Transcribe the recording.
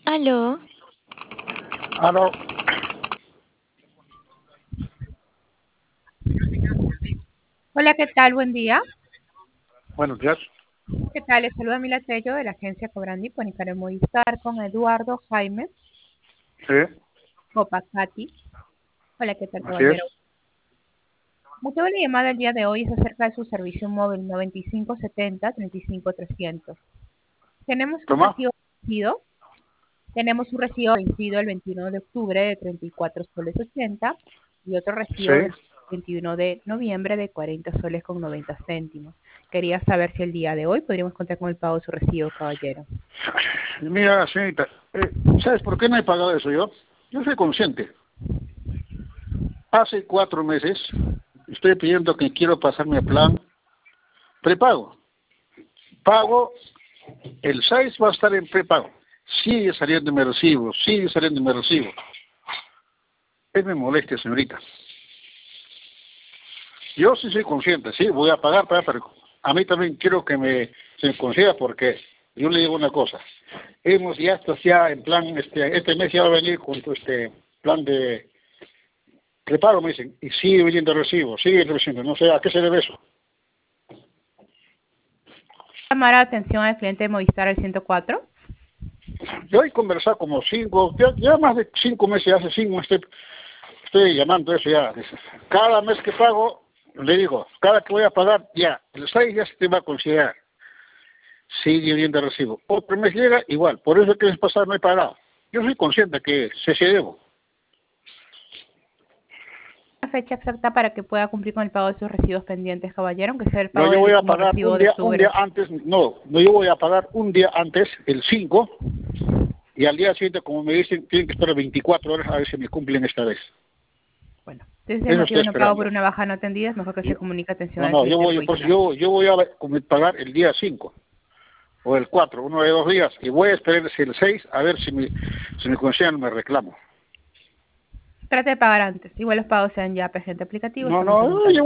Aló, Aló, Hola, ¿qué tal? Buen día. buenos días. ¿Qué tal? Les saluda Mila Tello de la agencia Cobrandi por Nicaragua Movistar con Eduardo Jaime Sí, Copacati. Hola, ¿qué tal, así es. caballero? Motivo de la llamada el día de hoy es acerca de su servicio móvil 9570-35300. Tenemos un Toma. recibo vencido, tenemos un recibo vencido el 21 de octubre de 34 soles 80 y otro Sí. recibo del 21 de noviembre de 40 soles con 90 céntimos. Quería saber si el día de hoy podríamos contar con el pago de su recibo, caballero. Mira, señorita, ¿sabes por qué no he pagado eso yo? Yo soy consciente. Hace 4 meses estoy pidiendo que quiero pasarme a plan prepago. Pago, el 6 va a estar en prepago. Sigue saliendo mi recibo, sigue saliendo mi recibo. Es me molestia, señorita. Yo sí soy consciente, sí, voy a pagar, pero a mí también quiero que se me conceda porque yo le digo una cosa. Hemos ya esto ya en plan, este mes ya va a venir con tu plan de preparo, me dicen, y sigue viniendo recibo, sigue recibiendo, no sé a qué se debe eso. Llamar a atención al cliente de Movistar al 104. Yo he conversado como ya más de 5 meses, hace 5 meses estoy llamando eso ya. Cada mes que pago, le digo, cada que voy a pagar, ya, el 6 ya se te va a considerar. Sigue viendo recibo. Otro mes llega igual, por eso que el mes pasado no he pagado. Yo soy consciente que se debo. La fecha exacta para que pueda cumplir con el pago de sus recibos pendientes, caballero, aunque sea el No, pago yo del voy a último pagar recibo de un octubre. día antes, no, yo voy a pagar un día antes, el 5, y al día siguiente, como me dicen, tienen que esperar 24 horas a ver si me cumplen esta vez. Bueno, entonces el Eso motivo estoy de no pago esperando. por una baja no atendida es mejor que se comunique atención No, al no, cliente de Movistar. yo voy a pagar el día 5 o el 4, uno de 2 días, y voy a esperar si el 6 a ver si me consiguen me reclamo. Trate de pagar antes. Igual los pagos sean ya presente aplicativo, No, estamos en no, contacto. yo